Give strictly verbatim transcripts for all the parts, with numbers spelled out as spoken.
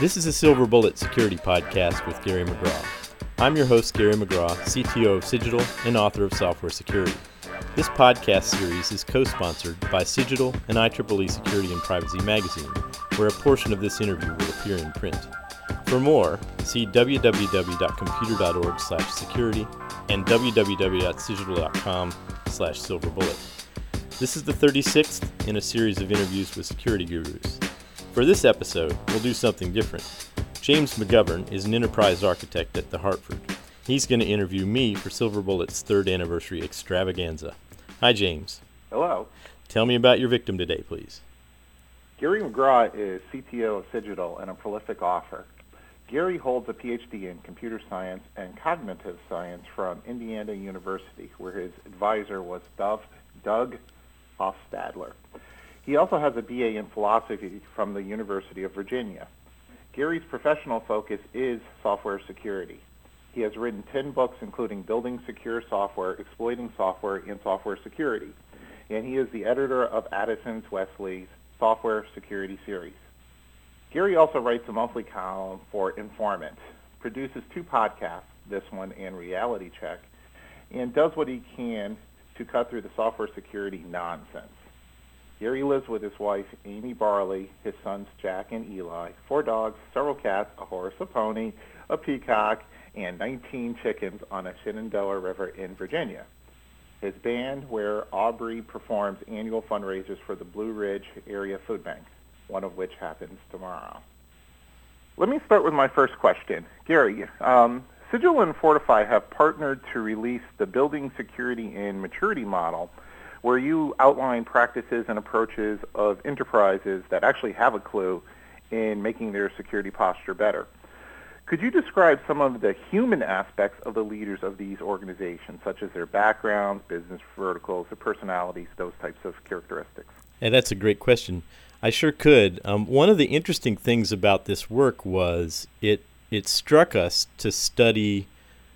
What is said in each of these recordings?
This is a Silver Bullet Security Podcast with Gary McGraw. I'm your host, Gary McGraw, C T O of Cigital and author of Software Security. This podcast series is co-sponsored by Cigital and I triple E Security and Privacy Magazine, where a portion of this interview will appear in print. For more, see w w w dot computer dot org slash security and w w w dot cigital dot com slash silverbullet. This is the thirty-sixth in a series of interviews with security gurus. For this episode, we'll do something different. James McGovern is an enterprise architect at The Hartford. He's going to interview me for Silver Bullet's third anniversary extravaganza. Hi, James. Hello. Tell me about your victim today, please. Gary McGraw is C T O of Cigital and a prolific author. Gary holds a P H D in computer science and cognitive science from Indiana University, where his advisor was Doug, Doug Hofstadler. He also has a B A in philosophy from the University of Virginia. Gary's professional focus is software security. He has written ten books, including Building Secure Software, Exploiting Software, and Software Security. And he is the editor of Addison Wesley's Software Security series. Gary also writes a monthly column for Informant, produces two podcasts, this one and Reality Check, and does what he can to cut through the software security nonsense. Gary lives with his wife, Amy Barley, his sons, Jack and Eli, four dogs, several cats, a horse, a pony, a peacock, and nineteen chickens on a Shenandoah River in Virginia. His band, where Aubrey performs annual fundraisers for the Blue Ridge Area Food Bank, one of which happens tomorrow. Let me start with my first question. Gary, um, Cigital and Fortify have partnered to release the Building Security and Maturity model, where you outline practices and approaches of enterprises that actually have a clue in making their security posture better. Could you describe some of the human aspects of the leaders of these organizations, such as their backgrounds, business verticals, their personalities, those types of characteristics? Yeah, that's a great question. I sure could. Um, one of the interesting things about this work was it it struck us to study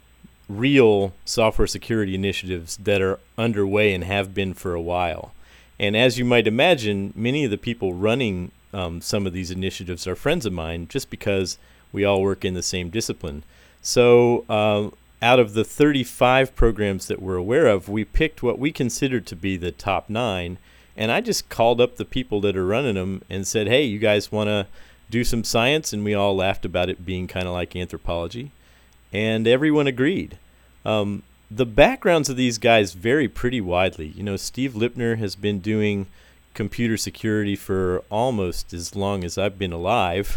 real software security initiatives that are underway and have been for a while. And as you might imagine, many of the people running um, some of these initiatives are friends of mine just because we all work in the same discipline. So uh, out of the thirty-five programs that we're aware of, we picked what we considered to be the top nine. And I just called up the people that are running them and said, hey, you guys want to do some science? And we all laughed about it being kind of like anthropology. And everyone agreed. Um, the backgrounds of these guys vary pretty widely. You know, Steve Lipner has been doing computer security for almost as long as I've been alive.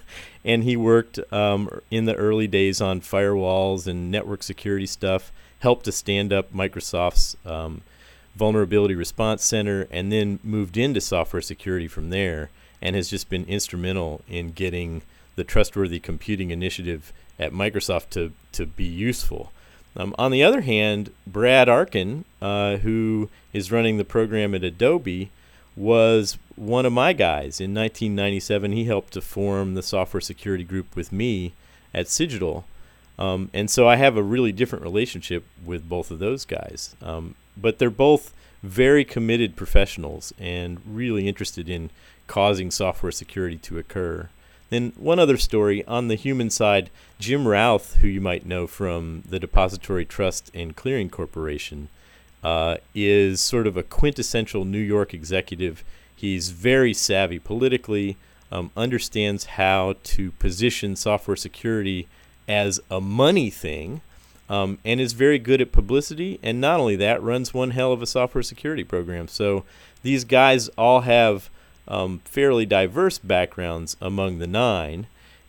And he worked um, in the early days on firewalls and network security stuff, helped to stand up Microsoft's um, Vulnerability Response Center, and then moved into software security from there, and has just been instrumental in getting the Trustworthy Computing Initiative at Microsoft to, to be useful. Um, on the other hand, Brad Arkin, uh, who is running the program at Adobe, was one of my guys. In nineteen ninety-seven, he helped to form the software security group with me at Cigital. Um, and so I have a really different relationship with both of those guys. Um, but they're both very committed professionals and really interested in causing software security to occur. Then one other story, on the human side, Jim Routh, who you might know from the Depository Trust and Clearing Corporation, uh, is sort of a quintessential New York executive. He's very savvy politically, um, understands how to position software security as a money thing, um, and is very good at publicity. And not only that, runs one hell of a software security program. So these guys all have Um, fairly diverse backgrounds among the nine,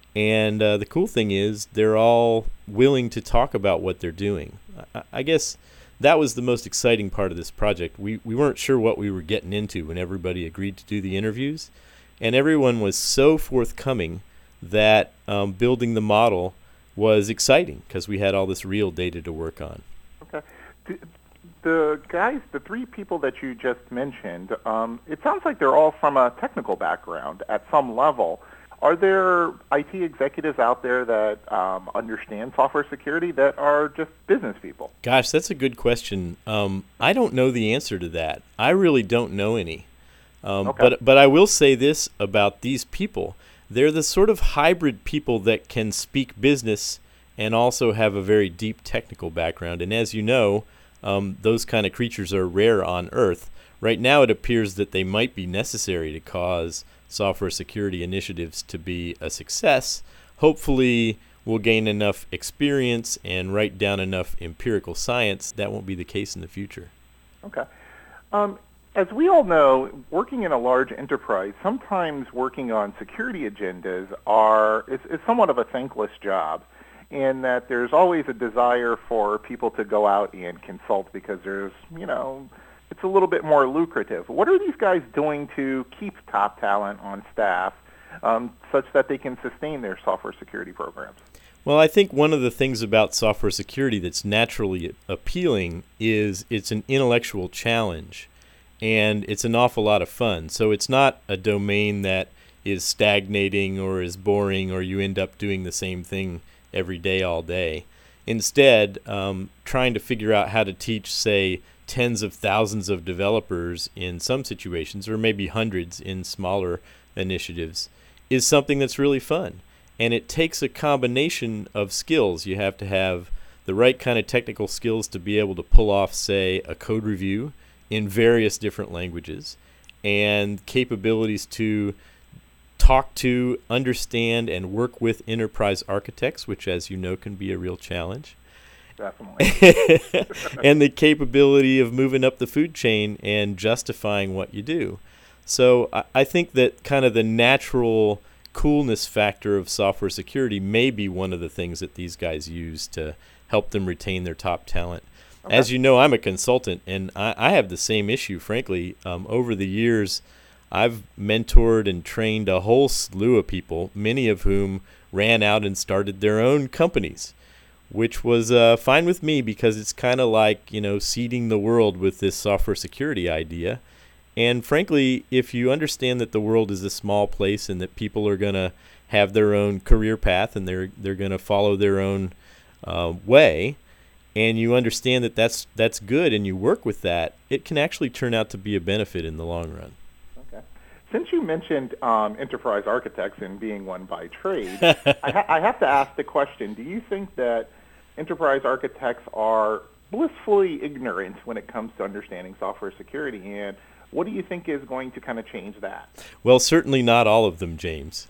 and uh, the cool thing is they're all willing to talk about what they're doing. I, I guess that was the most exciting part of this project. We we weren't sure what we were getting into when everybody agreed to do the interviews, and everyone was so forthcoming that um, building the model was exciting because we had all this real data to work on. Okay. Do, The guys, the three people that you just mentioned, um, it sounds like they're all from a technical background at some level. Are there I T executives out there that um, understand software security that are just business people? Gosh, that's a good question. Um, I don't know the answer to that. I really don't know any. Um, okay. But but I will say this about these people. they're the sort of hybrid people that can speak business and also have a very deep technical background. And as you know, um, those kind of creatures are rare on Earth. Right now, it appears that they might be necessary to cause software security initiatives to be a success. Hopefully, we'll gain enough experience and write down enough empirical science that won't be the case in the future. Okay. Um, as we all know, working in a large enterprise, sometimes working on security agendas are is, is somewhat of a thankless job, in that there's always a desire for people to go out and consult because there's, you know, it's a little bit more lucrative. What are these guys doing to keep top talent on staff um, such that they can sustain their software security programs? Well, I think one of the things about software security that's naturally appealing is it's an intellectual challenge, and it's an awful lot of fun. So it's not a domain that is stagnating or is boring or you end up doing the same thing every day all day. Instead, um, trying to figure out how to teach, say, tens of thousands of developers in some situations, or maybe hundreds in smaller initiatives, is something that's really fun. And it takes a combination of skills. You have to have the right kind of technical skills to be able to pull off, say, a code review in various different languages, and capabilities to talk to, understand, and work with enterprise architects, which, as you know, can be a real challenge. Definitely. And the capability of moving up the food chain and justifying what you do. So I, I think that kind of the natural coolness factor of software security may be one of the things that these guys use to help them retain their top talent. Okay. As you know, I'm a consultant, and I, I have the same issue, frankly. Um, over the years, I've mentored and trained a whole slew of people, many of whom ran out and started their own companies, which was uh, fine with me because it's kind of like, you know, seeding the world with this software security idea. And frankly, if you understand that the world is a small place and that people are going to have their own career path and they're they're going to follow their own uh, way, and you understand that that's that's good and you work with that, it can actually turn out to be a benefit in the long run. Okay. Since you mentioned um, enterprise architects and being one by trade, I, ha- I have to ask the question, do you think that enterprise architects are blissfully ignorant when it comes to understanding software security, and what do you think is going to kind of change that? Well, certainly not all of them, James.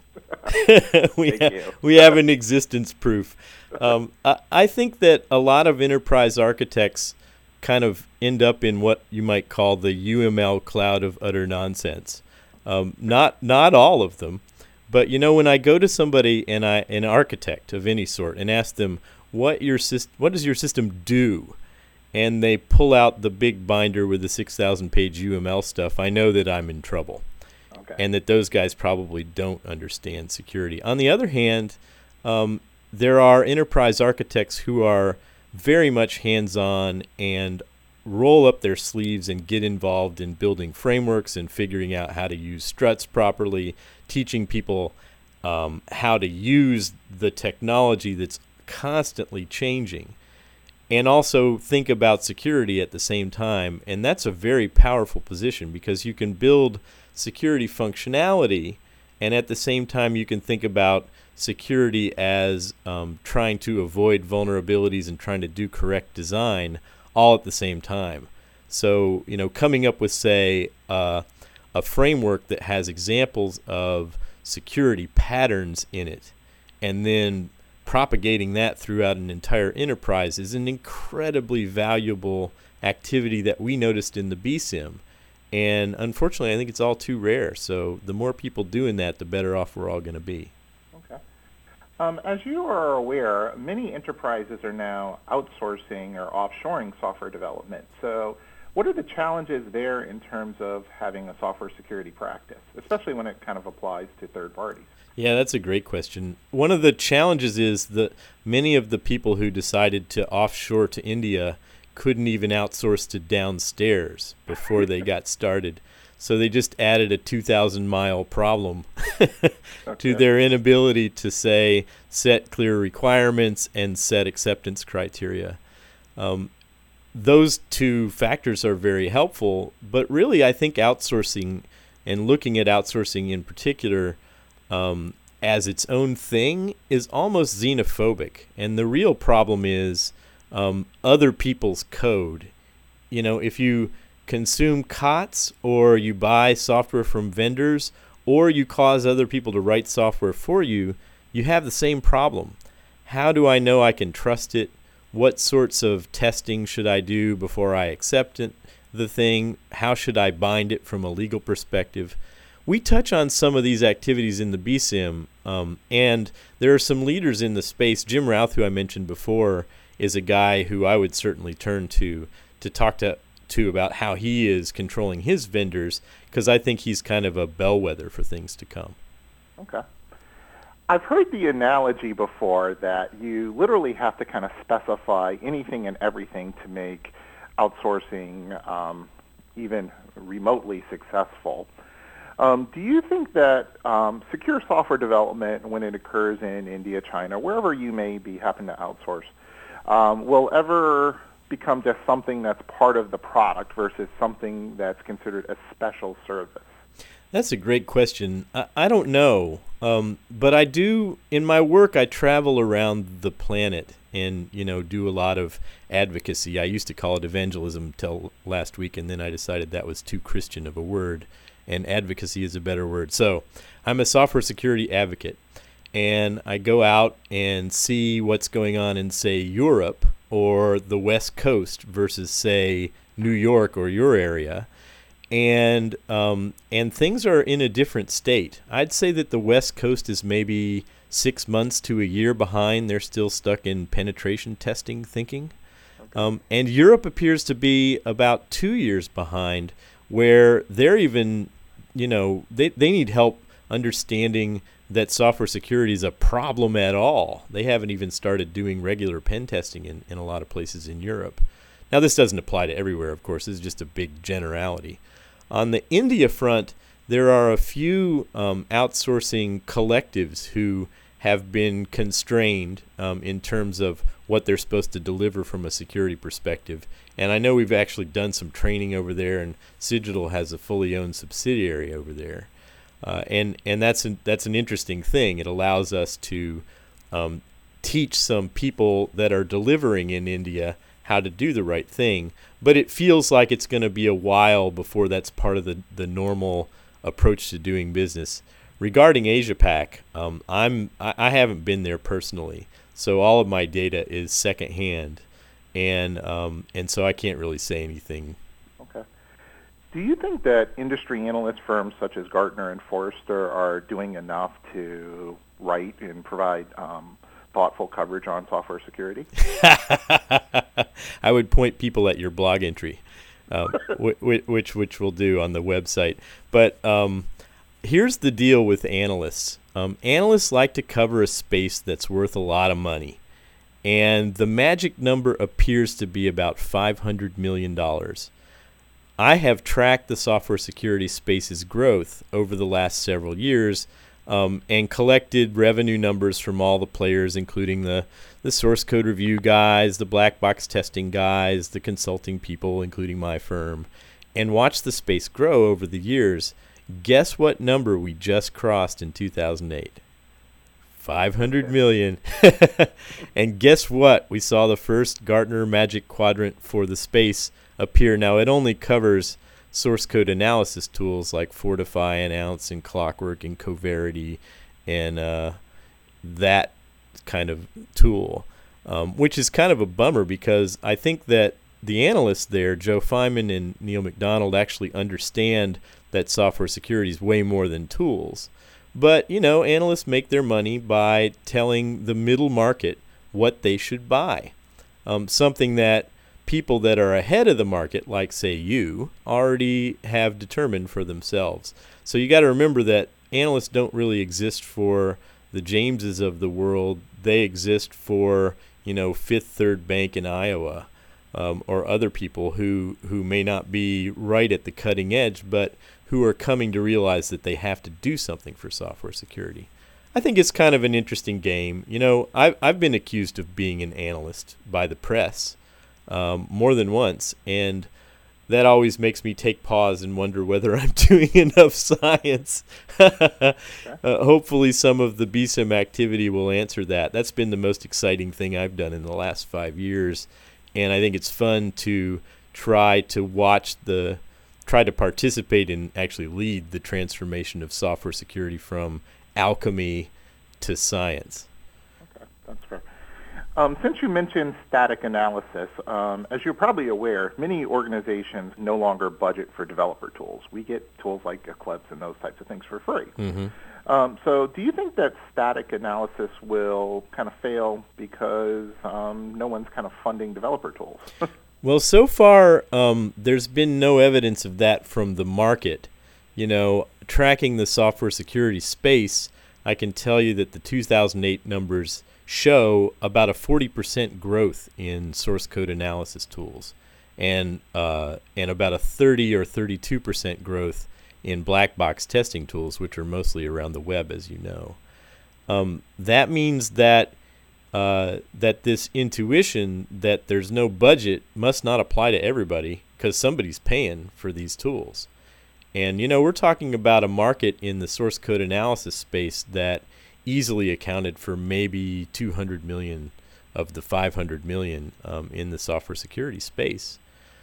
we, Thank ha- you. we have an existence proof. Um, I, I think that a lot of enterprise architects kind of end up in what you might call the U M L cloud of utter nonsense. Um, not not all of them, but you know, when I go to somebody and I an architect of any sort and ask them what your syst- what does your system do, and they pull out the big binder with the six thousand page U M L stuff, I know that I'm in trouble. Okay. And that those guys probably don't understand security. On the other hand, um, there are enterprise architects who are very much hands-on and roll up their sleeves and get involved in building frameworks and figuring out how to use struts properly, teaching people um, how to use the technology that's constantly changing, and also think about security at the same time. And that's a very powerful position because you can build security functionality, and at the same time you can think about security as um, trying to avoid vulnerabilities and trying to do correct design all at the same time. So, you know, coming up with, say, uh, a framework that has examples of security patterns in it, and then propagating that throughout an entire enterprise is an incredibly valuable activity that we noticed in the B SIM. And unfortunately, I think it's all too rare. So the more people doing that, the better off we're all going to be. Okay. Um, as you are aware, many enterprises are now outsourcing or offshoring software development. So what are the challenges there in terms of having a software security practice, especially when it kind of applies to third parties? Yeah, that's a great question. One of the challenges is that many of the people who decided to offshore to India couldn't even outsource to downstairs before they got started. So they just added a two thousand mile problem okay. to their inability to, say, set clear requirements and set acceptance criteria. Um, those two factors are very helpful, but really I think outsourcing and looking at outsourcing in particular um, as its own thing is almost xenophobic. And the real problem is um, other people's code. You know, if you consume C O T S or you buy software from vendors or you cause other people to write software for you, you have the same problem. How do I know I can trust it? What sorts of testing should I do before I accept it, the thing? How should I bind it from a legal perspective? We touch on some of these activities in the B SIM, um, and there are some leaders in the space. Jim Routh, who I mentioned before, is a guy who I would certainly turn to to talk to, to about how he is controlling his vendors, because I think he's kind of a bellwether for things to come. Okay. I've heard the analogy before that you literally have to kind of specify anything and everything to make outsourcing um, even remotely successful. Um, do you think that um, secure software development, when it occurs in India, China, wherever you may be happen to outsource, um, will ever become just something that's part of the product versus something that's considered a special service? That's a great question. I, I don't know, um, but I do, in my work, I travel around the planet and, you know, do a lot of advocacy. I used to call it evangelism till last week, and then I decided that was too Christian of a word, and advocacy is a better word. So I'm a software security advocate, and I go out and see what's going on in, say, Europe or the West Coast versus, say, New York or your area. And um, and things are in a different state. I'd say that the West Coast is maybe six months to a year behind. They're still stuck in penetration testing thinking. Okay. Um, and Europe appears to be about two years behind, where they're even, you know, they, they need help understanding that software security is a problem at all. They haven't even started doing regular pen testing in, in a lot of places in Europe. Now, this doesn't apply to everywhere, of course. This is just a big generality. On the India front, there are a few um, outsourcing collectives who have been constrained um, in terms of what they're supposed to deliver from a security perspective. And I know we've actually done some training over there, and Cigital has a fully owned subsidiary over there. Uh, and and that's an, that's an interesting thing. It allows us to um, teach some people that are delivering in India how to do the right thing, but it feels like it's going to be a while before that's part of the, the normal approach to doing business. Regarding Asia Pac, um, I'm I, I haven't been there personally, so all of my data is secondhand, and um, and so I can't really say anything. Okay. Do you think that industry analyst firms such as Gartner and Forrester are doing enough to write and provide um, thoughtful coverage on software security? I would point people at your blog entry, um, which, which which we'll do on the website. But um, here's the deal with analysts. Um, analysts like to cover a space that's worth a lot of money, and the magic number appears to be about five hundred million dollars. I have tracked the software security space's growth over the last several years, Um, and collected revenue numbers from all the players, including the, the source code review guys, the black box testing guys, the consulting people, including my firm, and watched the space grow over the years. Guess what number we just crossed in two thousand eight? five hundred million. And guess what? We saw the first Gartner Magic Quadrant for the space appear. Now, it only covers source code analysis tools like Fortify and Ounce and Clockwork and Coverity and uh, that kind of tool, um, which is kind of a bummer because I think that the analysts there, Joe Feynman and Neil McDonald, actually understand that software security is way more than tools. But, you know, analysts make their money by telling the middle market what they should buy, um, something that people that are ahead of the market, like, say, you, already have determined for themselves. So you got to remember that analysts don't really exist for the Jameses of the world. They exist for, you know, Fifth Third Bank in Iowa, um, or other people who, who may not be right at the cutting edge, but who are coming to realize that they have to do something for software security. I think it's kind of an interesting game. You know, I've, I've been accused of being an analyst by the press Um, more than once, and that always makes me take pause and wonder whether I'm doing enough science. uh, hopefully some of the B S I M activity will answer that. That's been the most exciting thing I've done in the last five years. And I think it's fun to try to watch the, try to participate and actually lead the transformation of software security from alchemy to science. Okay, that's fair. Um, since you mentioned static analysis, um, as you're probably aware, many organizations no longer budget for developer tools. We get tools like Eclipse and those types of things for free. Mm-hmm. Um, so do you think that static analysis will kind of fail because um, no one's kind of funding developer tools? Well, so far, um, there's been no evidence of that from the market. You know, tracking the software security space, I can tell you that the two thousand eight numbers show about a forty percent growth in source code analysis tools and uh, and about a thirty or thirty-two percent growth in black box testing tools, which are mostly around the web, as you know. Um, that means that uh, that this intuition that there's no budget must not apply to everybody because somebody's paying for these tools. And, you know, we're talking about a market in the source code analysis space that easily accounted for maybe two hundred million of the five hundred million um, in the software security space.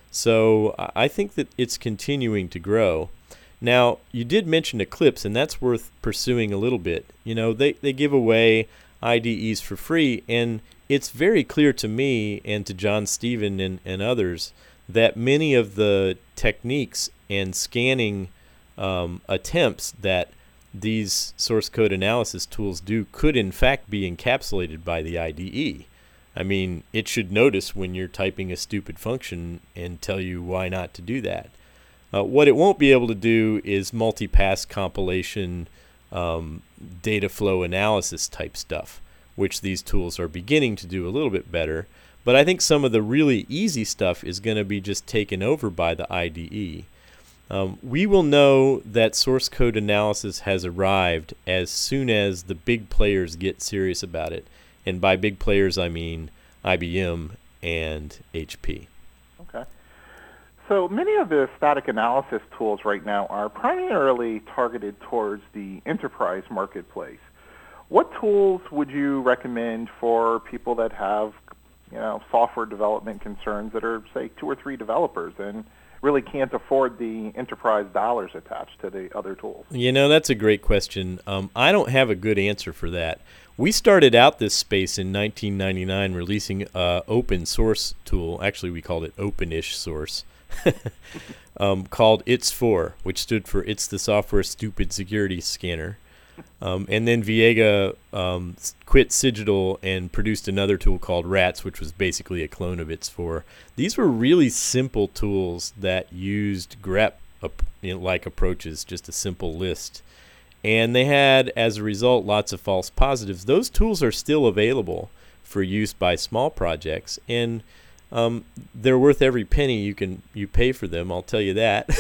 So I think that it's continuing to grow. Now, you did mention Eclipse, and that's worth pursuing a little bit. You know, they, they give away I D Es for free, and it's very clear to me and to John Stephen and, and others that many of the techniques and scanning um, attempts that these source code analysis tools do could in fact be encapsulated by the I D E. I mean, it should notice when you're typing a stupid function and tell you why not to do that. Uh, what it won't be able to do is multi-pass compilation, um, data flow analysis type stuff, which these tools are beginning to do a little bit better. But I think some of the really easy stuff is going to be just taken over by the I D E. Um, we will know that source code analysis has arrived as soon as the big players get serious about it. And by big players, I mean I B M and H P. Okay. So many of the static analysis tools right now are primarily targeted towards the enterprise marketplace. What tools would you recommend for people that have, you know, software development concerns that are, say, two or three developers and really can't afford the enterprise dollars attached to the other tools? You know, that's a great question. Um, I don't have a good answer for that. We started out this space in nineteen ninety-nine releasing an open source tool. Actually, we called it Openish Source, um, called I T S four, which stood for It's the Software Stupid Security Scanner. Um, and then Viega um, quit Cigital and produced another tool called RATS, which was basically a clone of I T S four. These were really simple tools that used grep ap- you know, like approaches, just a simple list. And they had, as a result, lots of false positives. Those tools are still available for use by small projects, and um, they're worth every penny you can you pay for them. I'll tell you that.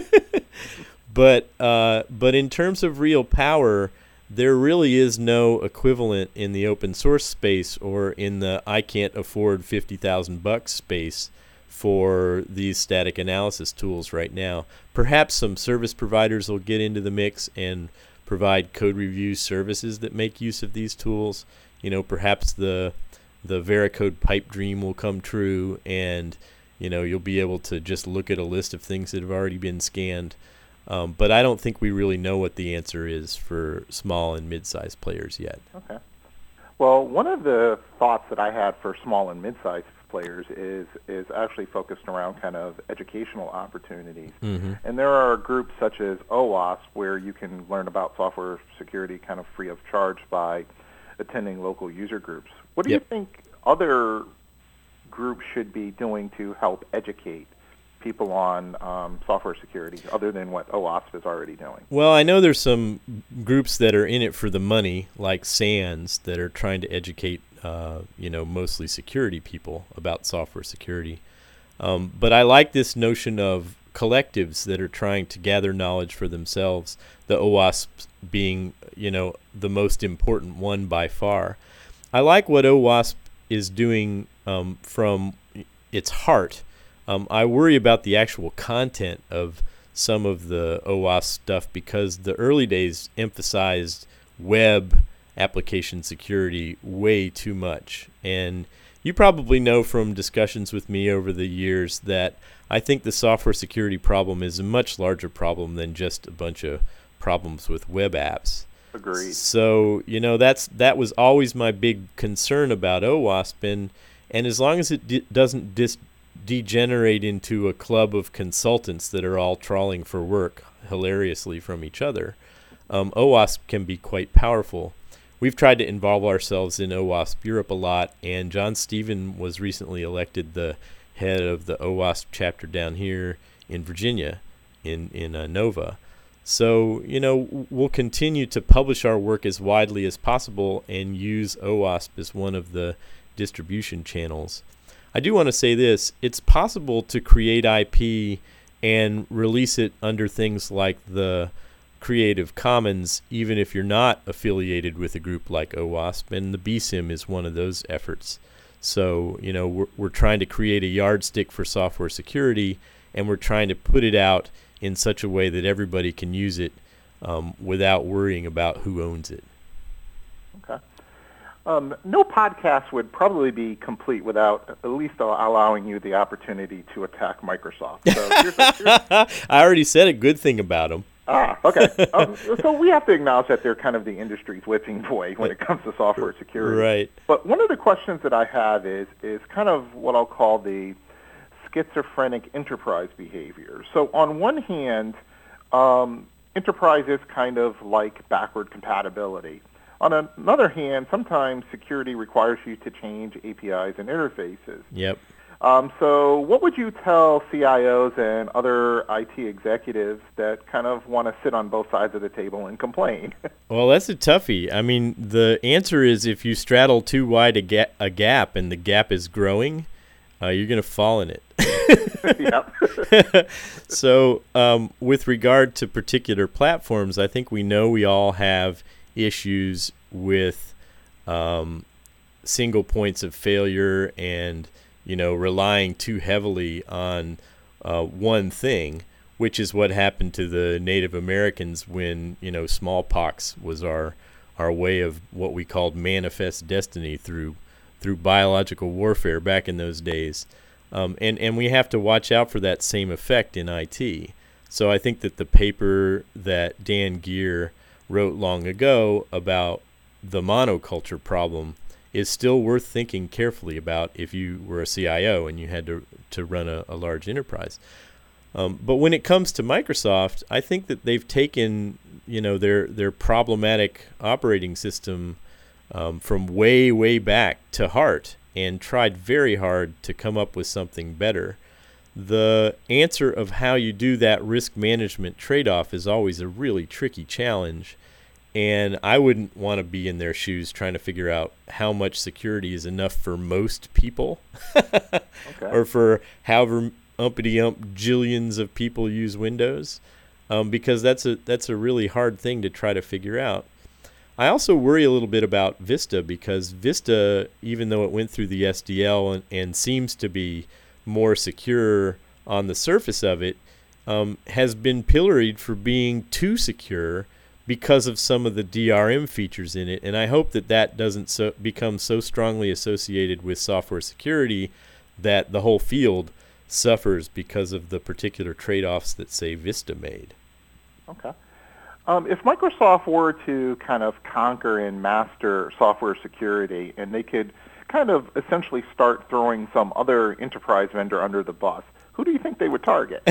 But uh, but in terms of real power, there really is no equivalent in the open source space or in the I can't afford fifty thousand bucks space for these static analysis tools right now. Perhaps some service providers will get into the mix and provide code review services that make use of these tools. You know, perhaps the the Veracode pipe dream will come true, and you know you'll be able to just look at a list of things that have already been scanned. Um, but I don't think we really know what the answer is for small and mid-sized players yet. Okay. Well, one of the thoughts that I had for small and mid-sized players is is actually focused around kind of educational opportunities. Mm-hmm. And there are groups such as OWASP where you can learn about software security kind of free of charge by attending local user groups. What do Yep. you think other groups should be doing to help educate people on um, software security other than what OWASP is already doing? Well, I know there's some groups that are in it for the money, like SANS, that are trying to educate, uh, you know, mostly security people about software security. Um, but I like this notion of collectives that are trying to gather knowledge for themselves, the OWASP being, you know, the most important one by far. I like what OWASP is doing um, from its heart. Um, I worry about the actual content of some of the OWASP stuff because the early days emphasized web application security way too much. And you probably know from discussions with me over the years that I think the software security problem is a much larger problem than just a bunch of problems with web apps. Agreed. So, you know, that's that was always my big concern about OWASP, and, and as long as it d- doesn't dis- degenerate into a club of consultants that are all trawling for work hilariously from each other, um, OWASP can be quite powerful. We've tried to involve ourselves in OWASP Europe a lot, and John Stephen was recently elected the head of the OWASP chapter down here in Virginia, in, in uh, Nova. So, you know, we'll continue to publish our work as widely as possible and use OWASP as one of the distribution channels. I do want to say this. It's possible to create I P and release it under things like the Creative Commons, even if you're not affiliated with a group like OWASP, and the B S I M is one of those efforts. So, you know, we're, we're trying to create a yardstick for software security, and we're trying to put it out in such a way that everybody can use it um, without worrying about who owns it. Okay. Um, no podcast would probably be complete without at least allowing you the opportunity to attack Microsoft. So here's a, here's I already said a good thing about them. Ah, okay. Um, so we have to acknowledge that they're kind of the industry's whipping boy when it comes to software security. Right. But one of the questions that I have is is kind of what I'll call the schizophrenic enterprise behavior. So on one hand, um, enterprise is kind of like backward compatibility. On another hand, sometimes security requires you to change A P Is and interfaces. Yep. Um, so what would you tell C I Os and other I T executives that kind of want to sit on both sides of the table and complain? Well, that's a toughie. I mean, the answer is if you straddle too wide a, ga- a gap and the gap is growing, uh, you're going to fall in it. Yep. So um, with regard to particular platforms, I think we know we all have issues with um, single points of failure and, you know, relying too heavily on uh, one thing, which is what happened to the Native Americans when, you know, smallpox was our our way of what we called manifest destiny through through biological warfare back in those days. Um, and, and we have to watch out for that same effect in I T. So I think that the paper that Dan Geer wrote long ago about the monoculture problem is still worth thinking carefully about if you were a C I O and you had to to run a, a large enterprise. Um, but when it comes to Microsoft, I think that they've taken, you know, their their problematic operating system um, from way, way back to heart and tried very hard to come up with something better. The answer of how you do that risk management trade-off is always a really tricky challenge. And I wouldn't want to be in their shoes trying to figure out how much security is enough for most people Okay. or for however umpity-ump jillions of people use Windows, um, because that's a that's a really hard thing to try to figure out. I also worry a little bit about Vista because Vista, even though it went through the S D L and, and seems to be more secure on the surface of it, um, has been pilloried for being too secure because of some of the D R M features in it. And I hope that that doesn't so become so strongly associated with software security that the whole field suffers because of the particular trade-offs that, say, Vista made. Okay. Um, if Microsoft were to kind of conquer and master software security and they could kind of essentially start throwing some other enterprise vendor under the bus, who do you think they would target?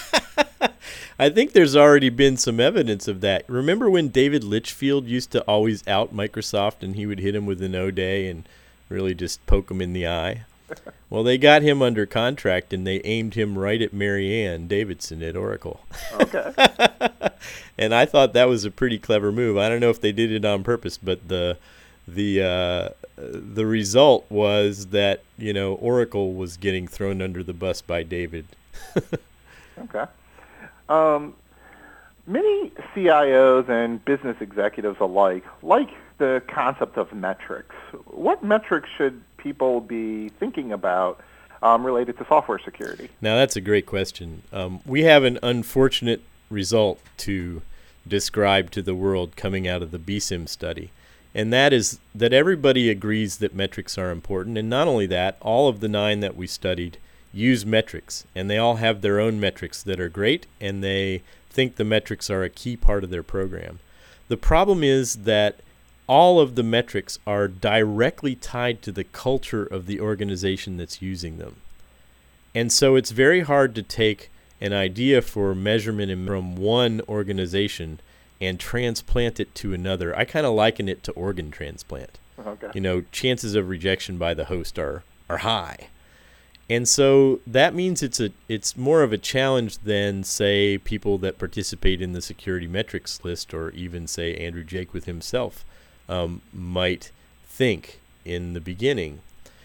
I think there's already been some evidence of that. Remember when David Litchfield used to always out Microsoft and he would hit him with an O-Day and really just poke him in the eye? Well, they got him under contract and they aimed him right at Mary Ann Davidson at Oracle. Okay. And I thought that was a pretty clever move. I don't know if they did it on purpose, but the the uh, the result was that, you know, Oracle was getting thrown under the bus by David. Okay. Um, many C I Os and business executives alike like the concept of metrics. What metrics should people be thinking about um, related to software security? Now, that's a great question. Um, we have an unfortunate result to describe to the world coming out of the B SIM study, and that is that everybody agrees that metrics are important. And not only that, all of the nine that we studied use metrics, and they all have their own metrics that are great, and they think the metrics are a key part of their program. The problem is that all of the metrics are directly tied to the culture of the organization that's using them. And so it's very hard to take an idea for measurement from one organization and transplant it to another. I kind of liken it to organ transplant. Okay. You know, chances of rejection by the host are, are high. And so that means it's a it's more of a challenge than, say, people that participate in the security metrics list, or even, say, Andrew Jaquith himself um, might think in the beginning.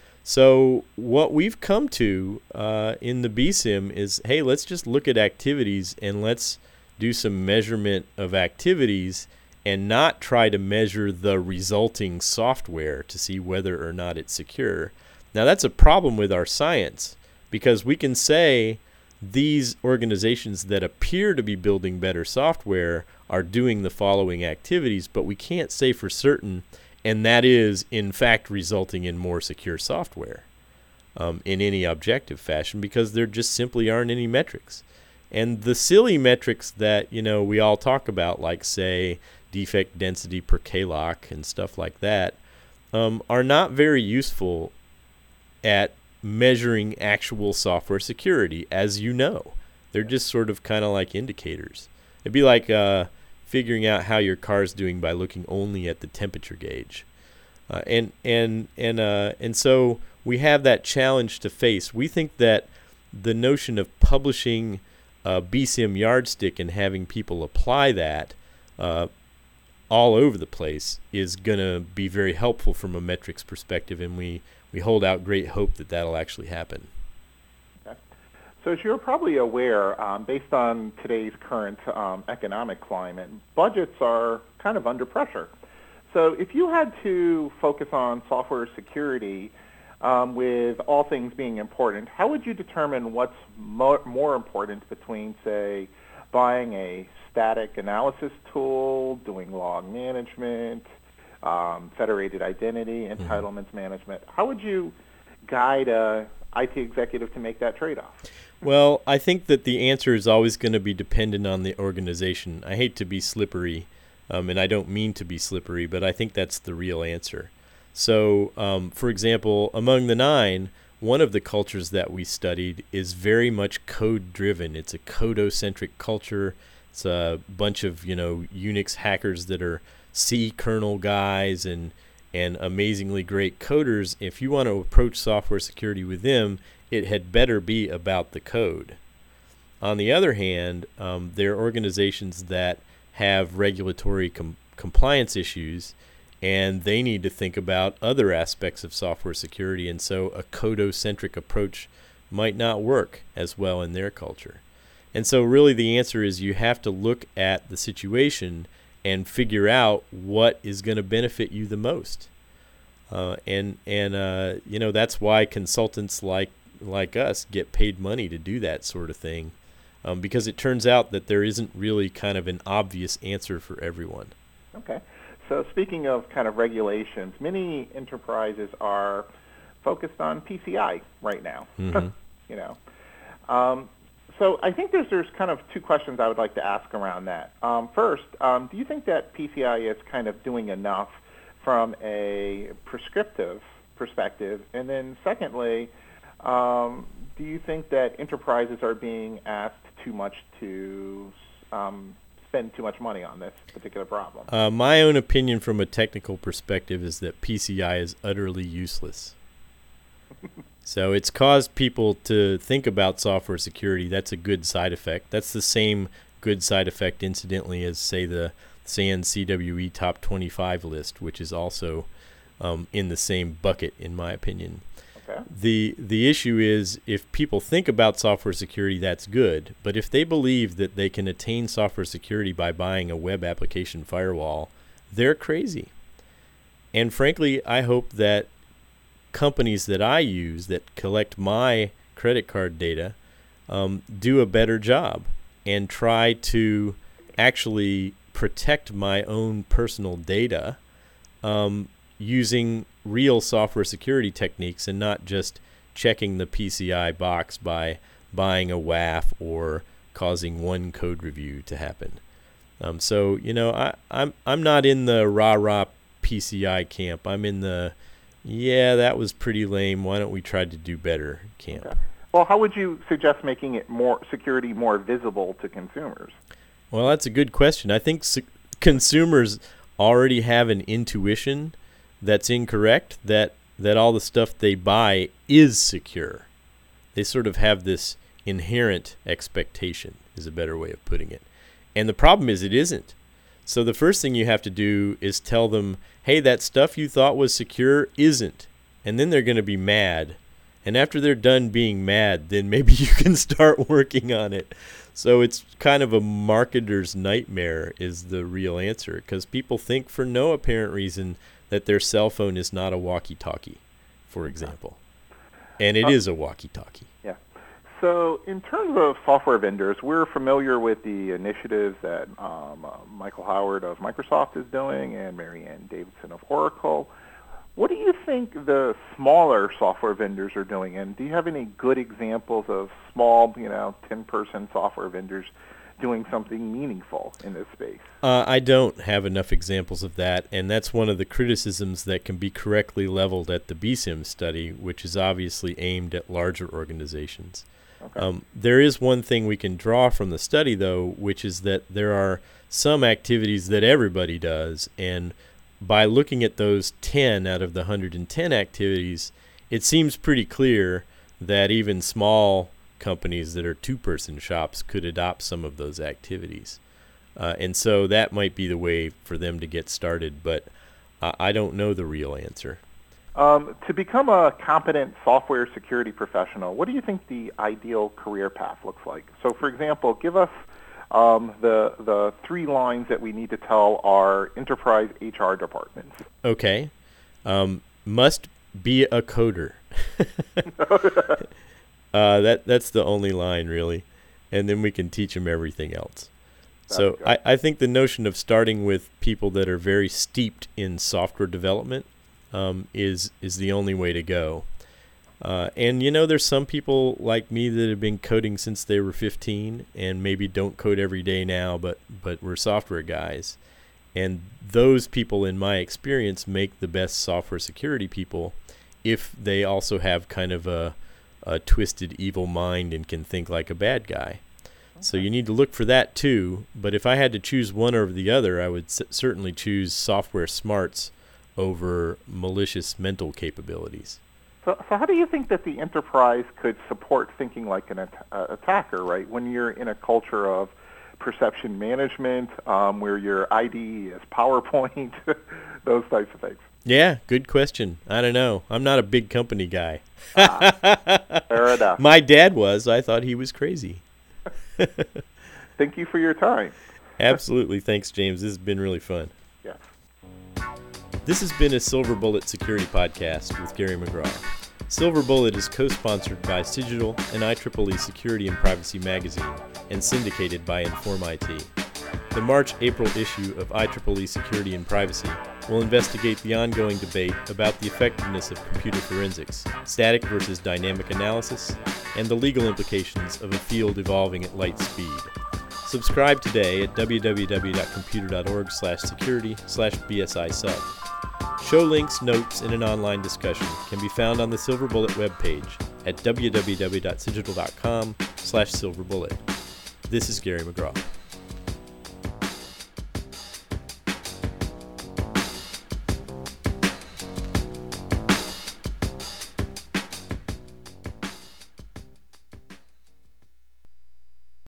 So what we've come to uh, in the B SIM is, hey, let's just look at activities and let's do some measurement of activities and not try to measure the resulting software to see whether or not it's secure. Now, that's a problem with our science, because we can say these organizations that appear to be building better software are doing the following activities, but we can't say for certain, and that is, in fact, resulting in more secure software um, in any objective fashion, because there just simply aren't any metrics. And the silly metrics that, you know, we all talk about, like, say, defect density per K loc and stuff like that, um, are not very useful at measuring actual software security, as you know. They're just sort of kind of like indicators. It'd be like uh, figuring out how your car's doing by looking only at the temperature gauge. Uh, and and and uh, and so we have that challenge to face. We think that the notion of publishing a B SIM yardstick and having people apply that uh, all over the place is going to be very helpful from a metrics perspective, and we We hold out great hope that that'll actually happen. Okay. So as you're probably aware, um, based on today's current um, economic climate, budgets are kind of under pressure. So if you had to focus on software security um, with all things being important, how would you determine what's mo- more important between, say, buying a static analysis tool, doing log management, Um, federated identity, entitlements mm-hmm. management? How would you guide a I T executive to make that trade-off? Well, I think that the answer is always going to be dependent on the organization. I hate to be slippery, um, and I don't mean to be slippery, but I think that's the real answer. So, um, for example, among the nine, one of the cultures that we studied is very much code-driven. It's a codocentric culture. It's a bunch of, you know, Unix hackers that are C kernel guys and and amazingly great coders. If you want to approach software security with them, it had better be about the code. On the other hand, um, there are organizations that have regulatory com- compliance issues, and they need to think about other aspects of software security, and so a codocentric approach might not work as well in their culture. And so really the answer is you have to look at the situation and figure out what is going to benefit you the most. Uh, and and uh, you know, that's why consultants like like us get paid money to do that sort of thing, um, because it turns out that there isn't really kind of an obvious answer for everyone. Okay. So speaking of kind of regulations, many enterprises are focused on P C I right now. Mm-hmm. you know. Um, So I think there's there's kind of two questions I would like to ask around that. Um, first, um, do you think that P C I is kind of doing enough from a prescriptive perspective? And then secondly, um, do you think that enterprises are being asked too much to um, spend too much money on this particular problem? Uh, my own opinion from a technical perspective is that P C I is utterly useless. So it's caused people to think about software security. That's a good side effect. That's the same good side effect, incidentally, as, say, the S A N C W E Top twenty-five list, which is also um, in the same bucket, in my opinion. Okay. The the issue is, if people think about software security, that's good. But if they believe that they can attain software security by buying a web application firewall, they're crazy. And frankly, I hope that companies that I use that collect my credit card data um, do a better job and try to actually protect my own personal data um, using real software security techniques and not just checking the P C I box by buying a W A F or causing one code review to happen. Um, so, you know, I, I'm I'm not in the rah-rah P C I camp. I'm in the, yeah, that was pretty lame, why don't we try to do better camp. Okay. Well, how would you suggest making it more security more visible to consumers? Well, that's a good question. I think su- consumers already have an intuition that's incorrect, that, that all the stuff they buy is secure. They sort of have this inherent expectation, is a better way of putting it. And the problem is it isn't. So the first thing you have to do is tell them, hey, that stuff you thought was secure isn't. And then they're going to be mad. And after they're done being mad, then maybe you can start working on it. So it's kind of a marketer's nightmare is the real answer, because people think for no apparent reason that their cell phone is not a walkie-talkie, for example. And it uh, is a walkie-talkie. Yeah. So in terms of software vendors, we're familiar with the initiatives that um, uh, Michael Howard of Microsoft is doing and Marianne Davidson of Oracle. What do you think the smaller software vendors are doing? And do you have any good examples of small, you know, ten-person software vendors doing something meaningful in this space? Uh, I don't have enough examples of that, and that's one of the criticisms that can be correctly leveled at the B SIMS study, which is obviously aimed at larger organizations. Okay. Um, there is one thing we can draw from the study, though, which is that there are some activities that everybody does, and by looking at those ten out of the one hundred ten activities, it seems pretty clear that even small companies that are two-person shops could adopt some of those activities. Uh, and so that might be the way for them to get started, but uh, I don't know the real answer. Um, to become a competent software security professional, what do you think the ideal career path looks like? So, for example, give us um, the the three lines that we need to tell our enterprise H R departments. Okay. Um, must be a coder. uh, that that's the only line, really. And then we can teach them everything else. That's so I, I think the notion of starting with people that are very steeped in software development Um, is is the only way to go. Uh, and, you know, there's some people like me that have been coding since they were fifteen and maybe don't code every day now, but, but we're software guys. And those people, in my experience, make the best software security people if they also have kind of a, a twisted, evil mind and can think like a bad guy. Okay. So you need to look for that, too. But if I had to choose one over the other, I would s- certainly choose software smarts over malicious mental capabilities. So, so how do you think that the enterprise could support thinking like an at- uh, attacker, right? When you're in a culture of perception management, um, where your I D E is PowerPoint, those types of things. Yeah, good question. I don't know. I'm not a big company guy. Ah, fair enough. My dad was. I thought he was crazy. Thank you for your time. Absolutely. Thanks, James. This has been really fun. Yes. This has been a Silver Bullet Security Podcast with Gary McGraw. Silver Bullet is co-sponsored by Cigital and I triple E Security and Privacy Magazine and syndicated by Inform I T. The March-April issue of I triple E Security and Privacy will investigate the ongoing debate about the effectiveness of computer forensics, static versus dynamic analysis, and the legal implications of a field evolving at light speed. Subscribe today at www.computer.org slash security slash BSI sub. Show links, notes, and an online discussion can be found on the Silver Bullet webpage at www.cigital.com slash silverbullet. This is Gary McGraw.